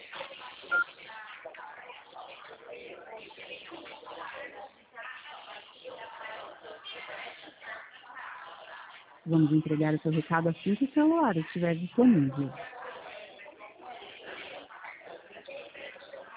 Vamos entregar o seu recado assim que o celular estiver disponível.